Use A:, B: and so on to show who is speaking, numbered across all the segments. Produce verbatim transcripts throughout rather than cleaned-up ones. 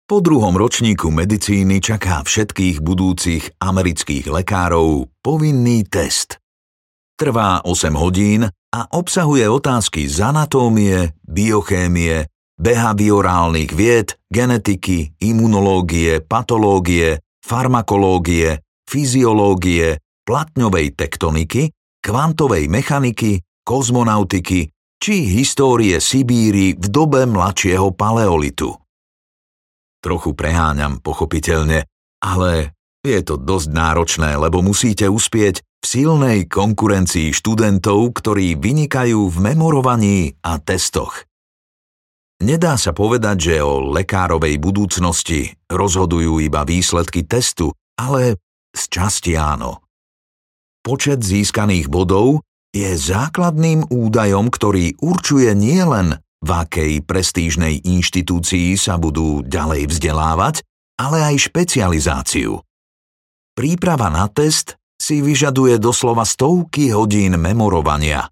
A: Po druhom ročníku medicíny čaká všetkých budúcich amerických lekárov povinný test. Trvá osem hodín a obsahuje otázky z anatómie, biochémie, behaviorálnych vied, genetiky, imunológie, patológie, farmakológie, fyziológie, platňovej tektoniky, kvantovej mechaniky, kozmonautiky či histórie Sibíry v dobe mladšieho paleolitu. Trochu preháňam, pochopiteľne, ale je to dosť náročné, lebo musíte uspieť v silnej konkurencii študentov, ktorí vynikajú v memorovaní a testoch. Nedá sa povedať, že o lekárovej budúcnosti rozhodujú iba výsledky testu, ale z časti áno. Počet získaných bodov je základným údajom, ktorý určuje nielen v akej prestížnej inštitúcii sa budú ďalej vzdelávať, ale aj špecializáciu. Príprava na test si vyžaduje doslova stovky hodín memorovania.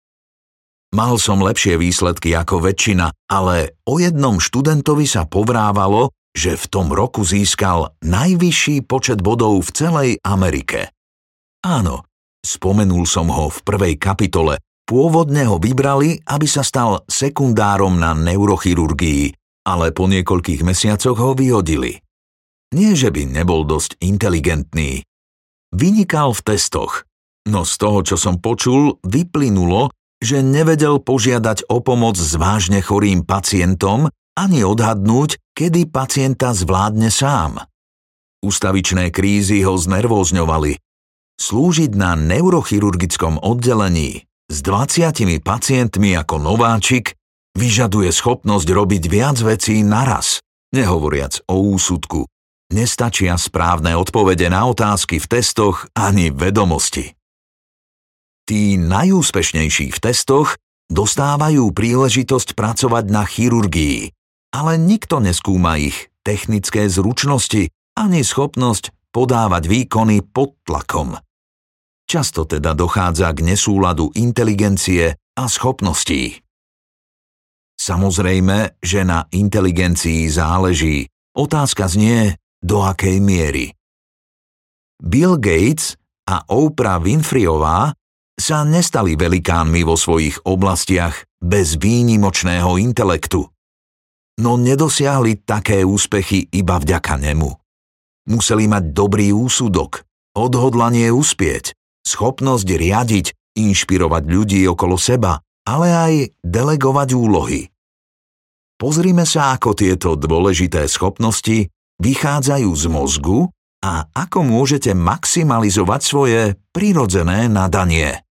A: Mal som lepšie výsledky ako väčšina, ale o jednom študentovi sa povrávalo, že v tom roku získal najvyšší počet bodov v celej Amerike. Áno, spomenul som ho v prvej kapitole. Pôvodne ho vybrali, aby sa stal sekundárom na neurochirurgii, ale po niekoľkých mesiacoch ho vyhodili. Nie, že by nebol dosť inteligentný. Vynikal v testoch, no z toho, čo som počul, vyplynulo, že nevedel požiadať o pomoc s vážne chorým pacientom ani odhadnúť, kedy pacienta zvládne sám. Ústavičné krízy ho znervózňovali. Slúžiť na neurochirurgickom oddelení s dvadsiatimi pacientmi ako nováčik vyžaduje schopnosť robiť viac vecí naraz, nehovoriac o úsudku. Nestačia správne odpovede na otázky v testoch ani vedomosti. Tí najúspešnejší v testoch dostávajú príležitosť pracovať na chirurgii, ale nikto neskúma ich technické zručnosti ani schopnosť podávať výkony pod tlakom. Často teda dochádza k nesúladu inteligencie a schopností. Samozrejme, že na inteligencii záleží. Otázka znie, do akej miery. Bill Gates a Oprah Winfreyová sa nestali velikánmi vo svojich oblastiach bez výnimočného intelektu. No nedosiahli také úspechy iba vďaka nemu. Museli mať dobrý úsudok, odhodlanie uspieť, schopnosť riadiť, inšpirovať ľudí okolo seba, ale aj delegovať úlohy. Pozrime sa, ako tieto dôležité schopnosti vychádzajú z mozgu a ako môžete maximalizovať svoje prirodzené nadanie.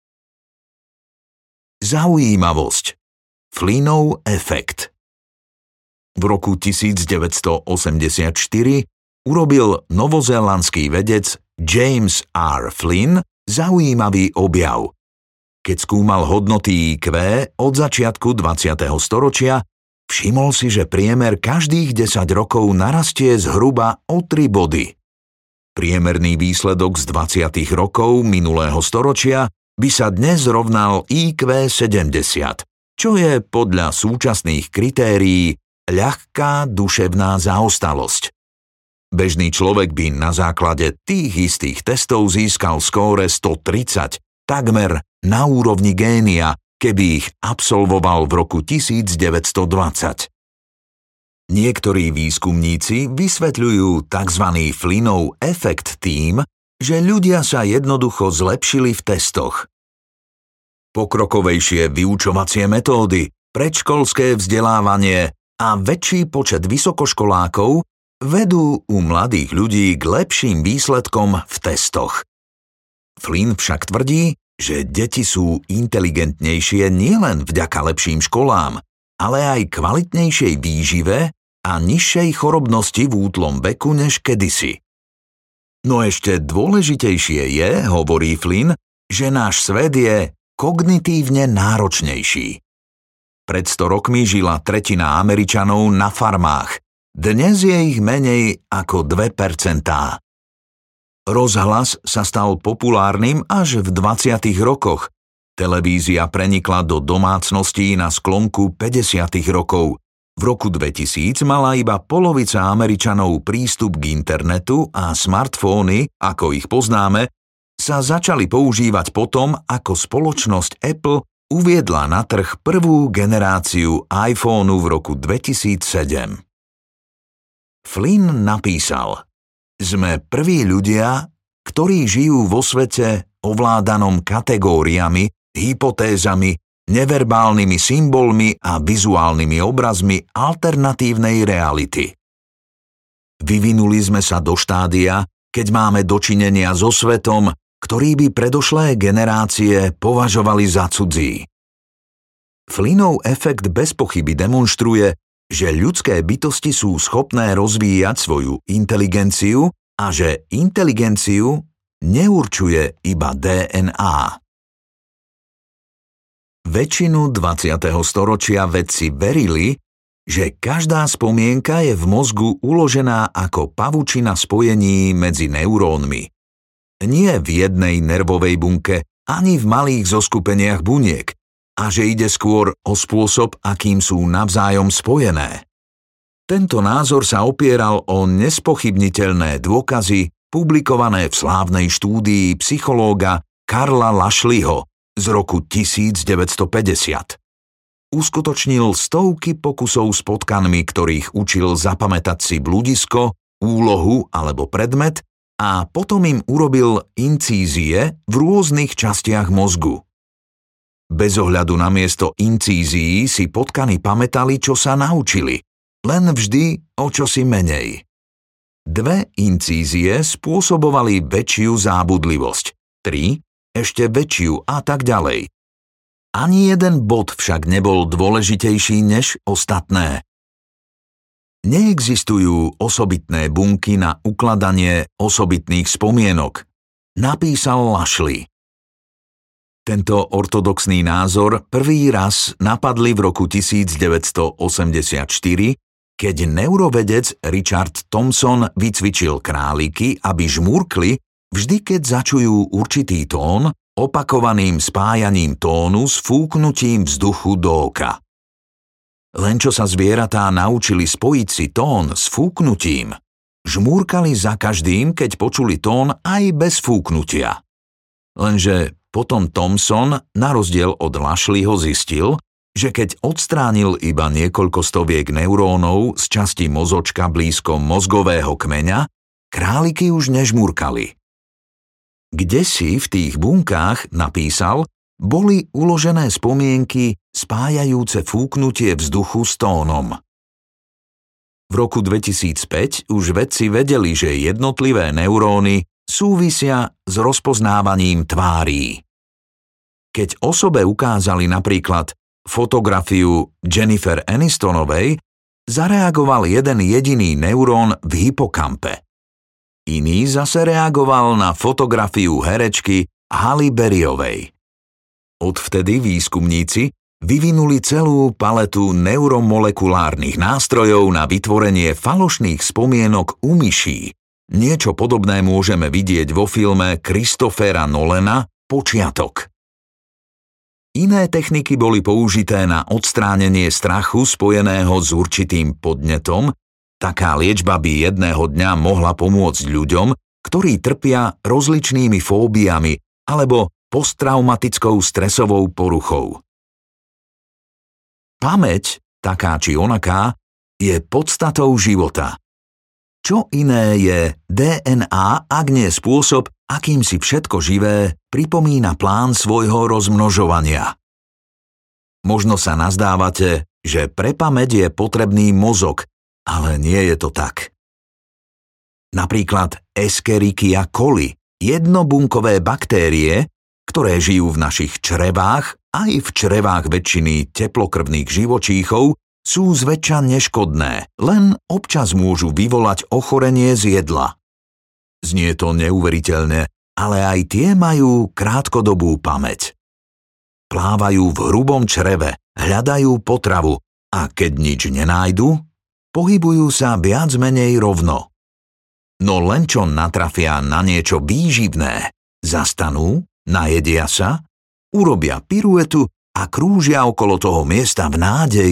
A: Zaujímavosť. Flynnov efekt. V roku devätnásťstoosemdesiatštyri urobil novozélandský vedec James R. Flynn zaujímavý objav. Keď skúmal hodnoty í kvé od začiatku dvadsiateho storočia, všimol si, že priemer každých desať rokov narastie zhruba o tri body. Priemerný výsledok z dvadsiatych rokov minulého storočia by sa dnes rovnal í kvé sedemdesiat, čo je podľa súčasných kritérií ľahká duševná zaostalosť. Bežný človek by na základe tých istých testov získal skóre stotridsať, takmer na úrovni génia, keby ich absolvoval v roku devätnásťstodvadsať. Niektorí výskumníci vysvetľujú tzv. Flynnov efekt tým, že ľudia sa jednoducho zlepšili v testoch. Pokrokovejšie vyučovacie metódy, predškolské vzdelávanie a väčší počet vysokoškolákov vedú u mladých ľudí k lepším výsledkom v testoch. Flynn však tvrdí, že deti sú inteligentnejšie nielen vďaka lepším školám, ale aj kvalitnejšej výžive a nižšej chorobnosti v útlom veku než kedysi. No ešte dôležitejšie je, hovorí Flynn, že náš svet je kognitívne náročnejší. Pred sto rokmi žila tretina Američanov na farmách, dnes je ich menej ako dve percentá. Rozhlas sa stal populárnym až v dvadsiatych rokoch. Televízia prenikla do domácností na sklonku päťdesiatych rokov. V roku dvetisíc mala iba polovica Američanov prístup k internetu a smartfóny, ako ich poznáme, sa začali používať potom, ako spoločnosť Apple uviedla na trh prvú generáciu iPhoneu v roku dvetisícsedem. Flynn napísal: Sme prví ľudia, ktorí žijú vo svete ovládanom kategóriami, hypotézami, neverbálnymi symbolmi a vizuálnymi obrazmi alternatívnej reality. Vyvinuli sme sa do štádia, keď máme dočinenia so svetom, ktorý by predošlé generácie považovali za cudzí. Flynnov efekt bez pochyby demonštruje, že ľudské bytosti sú schopné rozvíjať svoju inteligenciu a že inteligenciu neurčuje iba dé en á. Väčšinu dvadsiateho storočia vedci verili, že každá spomienka je v mozgu uložená ako pavučina spojení medzi neurónmi. Nie v jednej nervovej bunke, ani v malých zoskupeniach buniek, a že ide skôr o spôsob, akým sú navzájom spojené. Tento názor sa opieral o nespochybniteľné dôkazy publikované v slávnej štúdii psychológa Karla Lashleyho z roku tisícdeväťstopäťdesiat. Uskutočnil stovky pokusov s potkanmi, ktorých učil zapamätať si bludisko, úlohu alebo predmet a potom im urobil incízie v rôznych častiach mozgu. Bez ohľadu na miesto incízií si potkany pamätali, čo sa naučili, len vždy o čosi menej. Dve incízie spôsobovali väčšiu zábudlivosť, tri ešte väčšiu a tak ďalej. Ani jeden bod však nebol dôležitejší než ostatné. Neexistujú osobitné bunky na ukladanie osobitných spomienok, napísal Lashley. Tento ortodoxný názor prvý raz napadli v roku tisícdeväťstoosemdesiatštyri, keď neurovedec Richard Thompson vycvičil králiky, aby žmúrkli, vždy keď začujú určitý tón, opakovaným spájaním tónu s fúknutím vzduchu do oka. Len čo sa zvieratá naučili spojiť si tón s fúknutím, žmúrkali za každým, keď počuli tón aj bez fúknutia. Lenže potom Thompson, na rozdiel od Lashleyho, zistil, že keď odstránil iba niekoľko stoviek neurónov z časti mozočka blízko mozgového kmeňa, králiky už nežmúrkali. Kdesi v tých bunkách, napísal, boli uložené spomienky spájajúce fúknutie vzduchu s tónom. V roku dvetisícpäť už vedci vedeli, že jednotlivé neuróny súvisia s rozpoznávaním tvárí. Keď osobe ukázali napríklad fotografiu Jennifer Anistonovej, zareagoval jeden jediný neurón v hypokampe. Iný zase reagoval na fotografiu herečky Halle Berryovej. Odvtedy výskumníci vyvinuli celú paletu neuromolekulárnych nástrojov na vytvorenie falošných spomienok u myší. Niečo podobné môžeme vidieť vo filme Christophera Nolana Počiatok. Iné techniky boli použité na odstránenie strachu spojeného s určitým podnetom. Taká liečba by jedného dňa mohla pomôcť ľuďom, ktorí trpia rozličnými fóbiami alebo posttraumatickou stresovou poruchou. Pamäť, taká či onaká, je podstatou života. Čo iné je dé en á, ak nie spôsob, akým si všetko živé pripomína plán svojho rozmnožovania? Možno sa nazdávate, že pre pamäť je potrebný mozog, ale nie je to tak. Napríklad Escherichia coli, jednobunkové baktérie, ktoré žijú v našich črevách aj v črevách väčšiny teplokrvných živočíchov, sú zväčša neškodné, len občas môžu vyvolať ochorenie z jedla. Znie to neuveriteľne, ale aj tie majú krátkodobú pamäť. Plávajú v hrubom čreve, hľadajú potravu a keď nič nenájdu, pohybujú sa viac menej rovno. No len čo natrafia na niečo výživné, zastanú, najedia sa, urobia piruetu a krúžia okolo toho miesta v nádeji,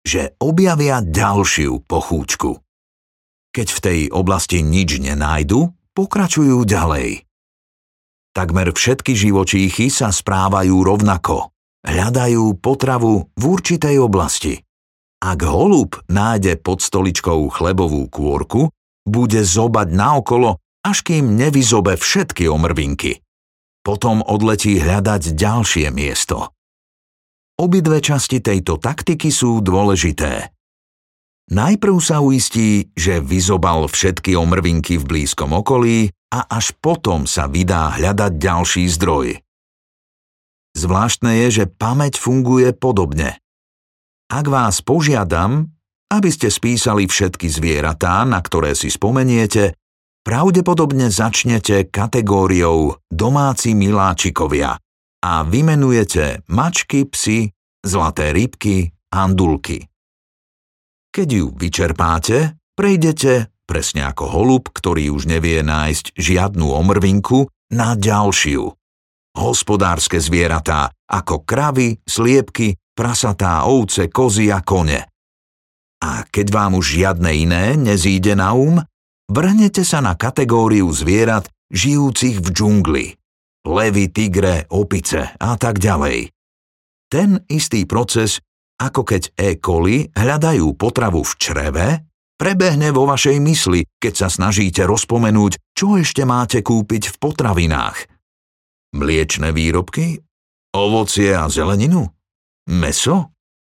A: že objavia ďalšiu pochúčku. Keď v tej oblasti nič nenájdu, pokračujú ďalej. Takmer všetky živočíchy sa správajú rovnako. Hľadajú potravu v určitej oblasti. Ak holub nájde pod stoličkou chlebovú kôrku, bude zobať naokolo, až kým nevyzobe všetky omrvinky. Potom odletí hľadať ďalšie miesto. Obidve časti tejto taktiky sú dôležité. Najprv sa uistí, že vyzobal všetky omrvinky v blízkom okolí a až potom sa vydá hľadať ďalší zdroj. Zvláštne je, že pamäť funguje podobne. Ak vás požiadam, aby ste spísali všetky zvieratá, na ktoré si spomeniete, pravdepodobne začnete kategóriou domáci miláčikovia a vymenujete mačky, psy, zlaté rybky, andulky. Keď ju vyčerpáte, prejdete, presne ako holub, ktorý už nevie nájsť žiadnu omrvinku, na ďalšiu. Hospodárske zvieratá ako kravy, sliepky, prasatá, ovce, kozy a kone. A keď vám už žiadne iné nezíde na um, vrhnete sa na kategóriu zvierat žijúcich v džungli. Levy, tigre, opice a tak ďalej. Ten istý proces, ako keď E. coli hľadajú potravu v čreve, prebehne vo vašej mysli, keď sa snažíte rozpomenúť, čo ešte máte kúpiť v potravinách. Mliečne výrobky? Ovocie a zeleninu? Mäso?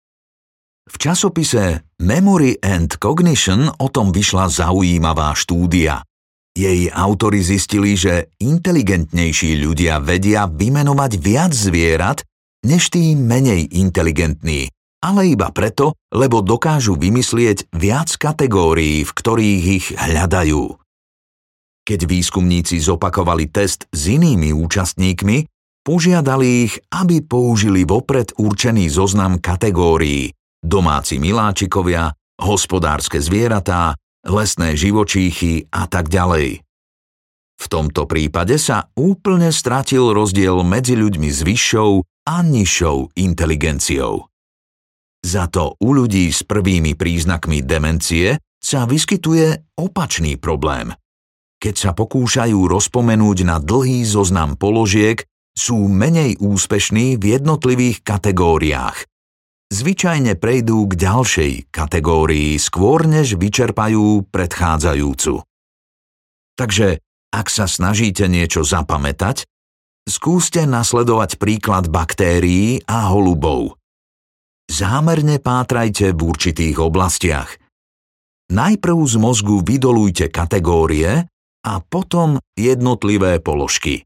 A: V časopise Memory and Cognition o tom vyšla zaujímavá štúdia. Jej autori zistili, že inteligentnejší ľudia vedia vymenovať viac zvierat, než tí menej inteligentní, ale iba preto, lebo dokážu vymyslieť viac kategórií, v ktorých ich hľadajú. Keď výskumníci zopakovali test s inými účastníkmi, požiadali ich, aby použili vopred určený zoznam kategórií: domáci miláčikovia, hospodárske zvieratá, lesné živočíchy a tak ďalej. V tomto prípade sa úplne stratil rozdiel medzi ľuďmi s vyššou a nižšou inteligenciou. Za to u ľudí s prvými príznakmi demencie sa vyskytuje opačný problém. Keď sa pokúšajú rozpomenúť na dlhý zoznam položiek, sú menej úspešní v jednotlivých kategóriách. Zvyčajne prejdú k ďalšej kategórii skôr, než vyčerpajú predchádzajúcu. Takže, ak sa snažíte niečo zapamätať, skúste nasledovať príklad baktérií a holubov. Zámerne pátrajte v určitých oblastiach. Najprv z mozgu vydolujte kategórie a potom jednotlivé položky.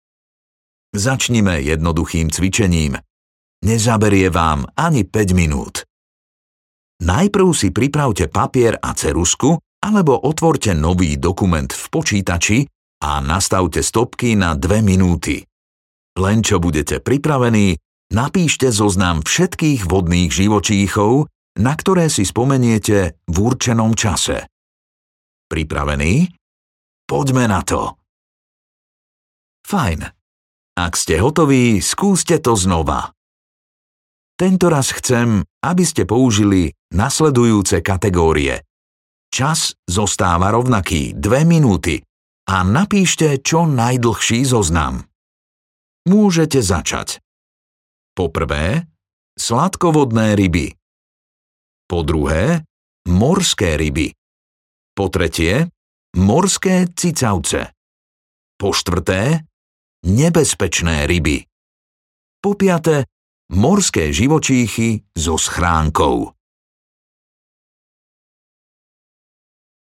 A: Začnime jednoduchým cvičením. Nezaberie vám ani päť minút. Najprv si pripravte papier a ceruzku alebo otvorte nový dokument v počítači a nastavte stopky na dve minúty. Len čo budete pripravení, napíšte zoznam všetkých vodných živočíchov, na ktoré si spomeniete v určenom čase. Pripravení? Poďme na to. Fajn. Ak ste hotoví, skúste to znova. Tentoraz chcem, aby ste použili nasledujúce kategórie. Čas zostáva rovnaký, dve minúty, a napíšte čo najdlhší zoznam. Môžete začať. Po prvé, sladkovodné ryby. Po druhé, morské ryby. Po tretie, morské cicavce. Po štvrté, nebezpečné ryby. Po piate, morské živočíchy so schránkou.